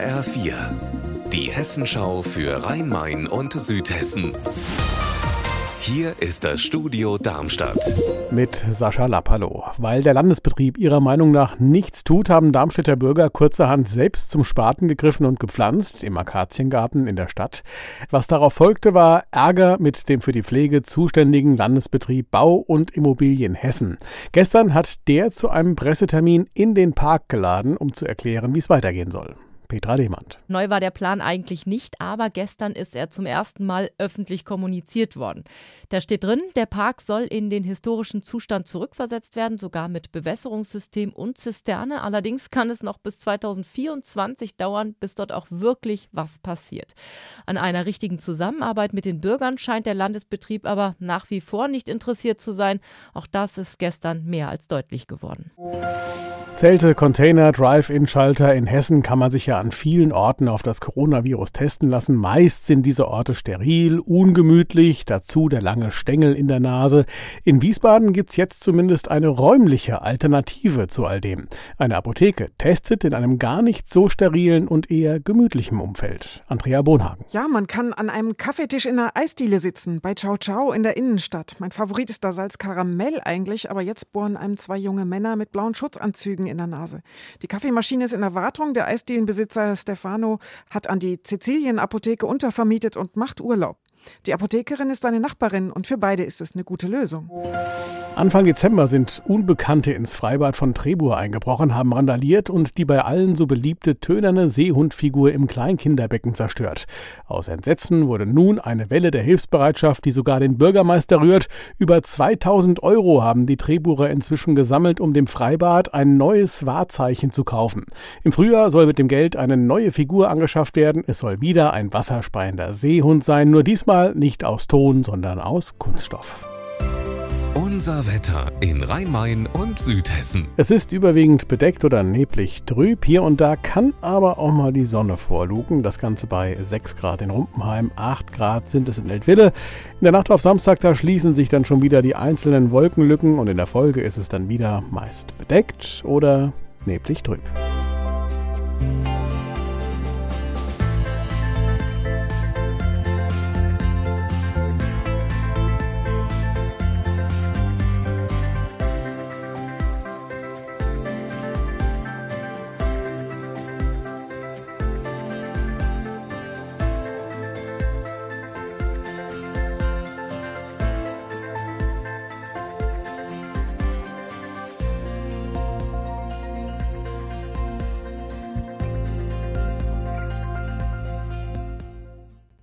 HR4, die Hessenschau für Rhein-Main und Südhessen. Hier ist das Studio Darmstadt. Mit Sascha Lapp, hallo. Weil der Landesbetrieb ihrer Meinung nach nichts tut, haben Darmstädter Bürger kurzerhand selbst zum Spaten gegriffen und gepflanzt, im Akaziengarten in der Stadt. Was darauf folgte, war Ärger mit dem für die Pflege zuständigen Landesbetrieb Bau und Immobilien Hessen. Gestern hat der zu einem Pressetermin in den Park geladen, um zu erklären, wie es weitergehen soll. Petra Demand. Neu war der Plan eigentlich nicht, aber gestern ist er zum ersten Mal öffentlich kommuniziert worden. Da steht drin, der Park soll in den historischen Zustand zurückversetzt werden, sogar mit Bewässerungssystem und Zisterne. Allerdings kann es noch bis 2024 dauern, bis dort auch wirklich was passiert. An einer richtigen Zusammenarbeit mit den Bürgern scheint der Landesbetrieb aber nach wie vor nicht interessiert zu sein. Auch das ist gestern mehr als deutlich geworden. Zelte, Container, Drive-In-Schalter in Hessen kann man sich ja an vielen Orten auf das Coronavirus testen lassen. Meist sind diese Orte steril, ungemütlich, dazu der lange Stängel in der Nase. In Wiesbaden gibt's jetzt zumindest eine räumliche Alternative zu all dem. Eine Apotheke testet in einem gar nicht so sterilen und eher gemütlichen Umfeld. Andrea Bonhagen. Ja, man kann an einem Kaffeetisch in einer Eisdiele sitzen, bei Ciao Ciao in der Innenstadt. Mein Favorit ist da Salzkaramell eigentlich, aber jetzt bohren einem 2 junge Männer mit blauen Schutzanzügen in der Nase. Die Kaffeemaschine ist in der Wartung. Der Eisdielenbesitzer Stefano hat an die Cäcilien-Apotheke untervermietet und macht Urlaub. Die Apothekerin ist seine Nachbarin und für beide ist es eine gute Lösung. Anfang Dezember sind Unbekannte ins Freibad von Trebur eingebrochen, haben randaliert und die bei allen so beliebte tönerne Seehundfigur im Kleinkinderbecken zerstört. Aus Entsetzen wurde nun eine Welle der Hilfsbereitschaft, die sogar den Bürgermeister rührt. Über 2.000 € haben die Treburer inzwischen gesammelt, um dem Freibad ein neues Wahrzeichen zu kaufen. Im Frühjahr soll mit dem Geld eine neue Figur angeschafft werden. Es soll wieder ein wasserspeiender Seehund sein, nur diesmal nicht aus Ton, sondern aus Kunststoff. Unser Wetter in Rhein-Main und Südhessen. Es ist überwiegend bedeckt oder neblig trüb. Hier und da kann aber auch mal die Sonne vorlugen. Das Ganze bei 6 Grad in Rumpenheim, 8 Grad sind es in Eltville. In der Nacht auf Samstag, da schließen sich dann schon wieder die einzelnen Wolkenlücken und in der Folge ist es dann wieder meist bedeckt oder neblig trüb.